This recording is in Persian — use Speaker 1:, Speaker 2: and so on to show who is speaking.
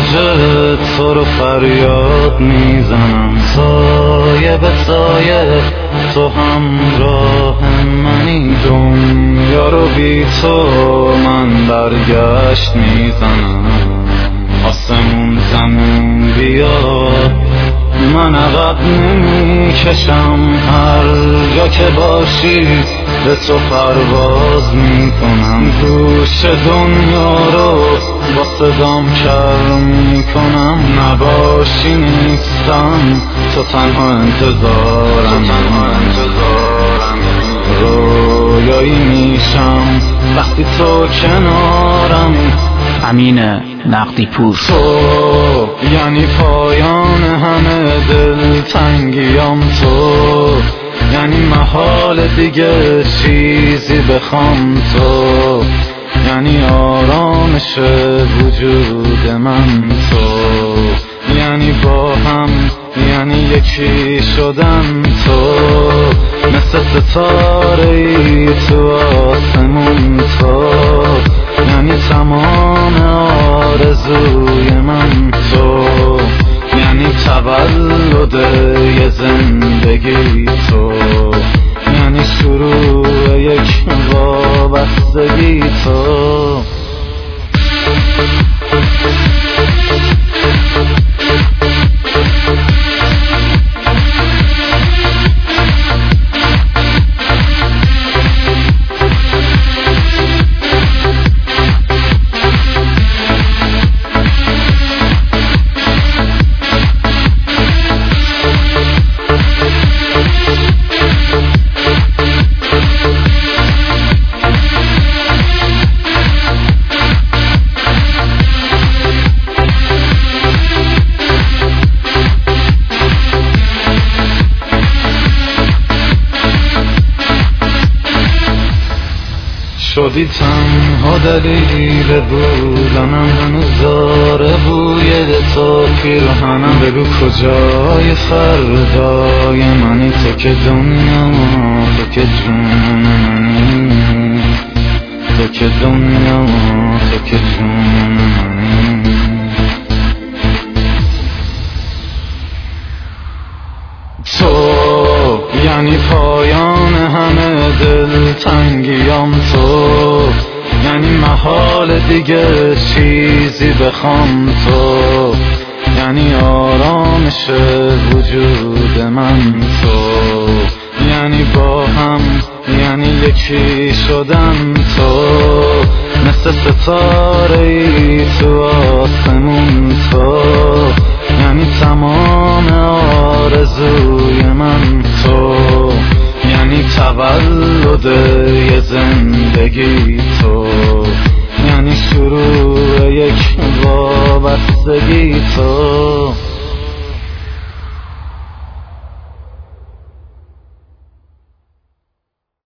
Speaker 1: موج تو رو فریاد میزنم، سایه به سایه تو همراه منی، دنیا رو بی تو من برگشت میزنم. آسمون زمین بیاد من عقب نمیکشم، هر جا که باشی به تو پرواز میکنم، گوش دنیا رو با صدام کر میکنم. نباشی نیستم، تو تنها انتظارم، رویایی میشم وقتی تو کنارم.
Speaker 2: امین نقدی پور.
Speaker 1: تو یعنی پایان همه دلتنگیام، تو یعنی محال دیگه چیزی بخوام، تو یعنی آرامش وجود من، تو یعنی با هم، یعنی یکی شدن، تو مثل ستاره‌ای تو آسمون، تو یعنی تمام آرزوی من، تو یعنی تولد یه زندگی، تو یعنی شروع یک وابستگی، تو شدی تنها دلیل بودنم، هنوز داره بوی تو پیرهنم. بگو کجای فردای منی، تو که دنیا، تو که جون منی، تو که دنیا، تو که جون منی. تو یعنی پایان همه دلتنگیام، تو یعنی محال دیگه چیزی بخوام، تو یعنی آرامش وجود من، تو یعنی با هم، یعنی یکی شدن، تو مثل ستاره‌ای تو آسمون، تو یعنی تمام آرزوی من، تو یعنی تولد یه زندگی، تو یعنی شروع یک وابستگی، تو